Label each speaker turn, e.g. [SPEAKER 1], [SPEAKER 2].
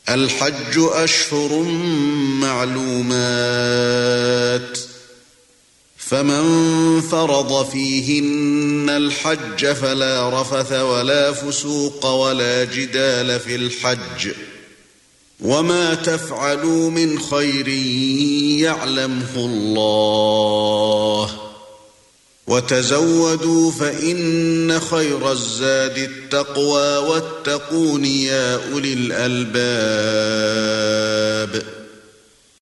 [SPEAKER 1] الحج أشهر معلومات فمن فرض فيهن الحج فلا رفث ولا فسوق ولا جدال في الحج وما تفعلوا من خير يعلمه الله وتزودوا فإن خير الزاد التقوى واتقون يا أولي الألباب